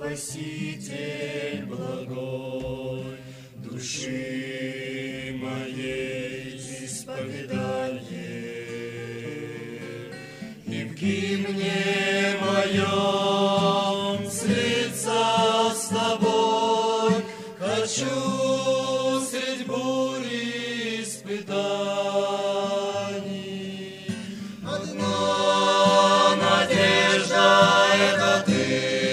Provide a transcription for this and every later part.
Спаситель благой, души моей исповедание, и в гимне моем слиться с тобой хочу средь бури испытаний. Одна надежда — это ты,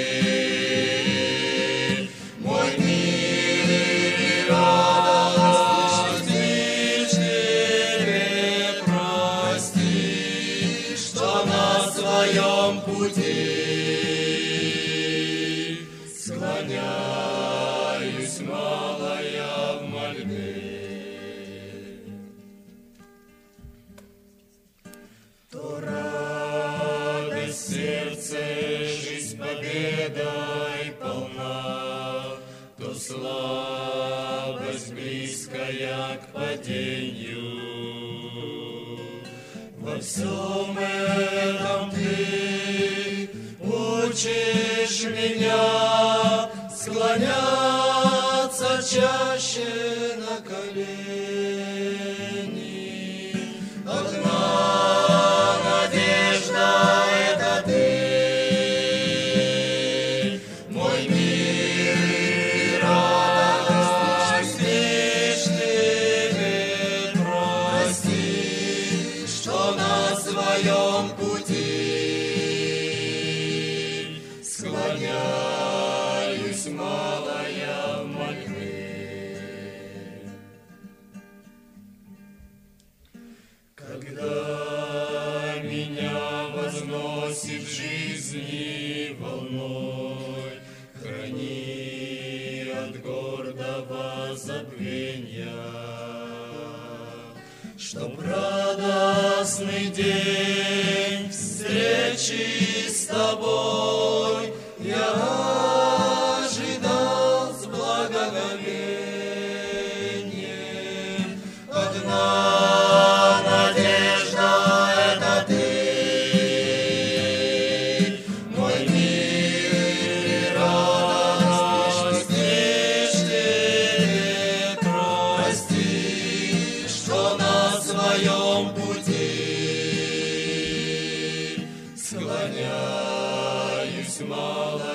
мой мир и радость, лишь тебе прости, что на своем пути склоняюсь малая в мольбе. То радость сердце, жизнь победой полна, то слабость близкая к падению. Во всем этом ты учишь меня склоняться чаще на колени. Одна надежда — это ты, мой мир и радость, лишь тебе прости, что на своем пути склоняюсь малая в мольбе. Когда меня возносит жизни волной, храни от гордого забвения, чтоб радостный день встречи с тобой я ожидал с благоговением. Одна надежда — это ты, мой мир и радость, лишь тебе прости, что на своем пути склоняюсь малая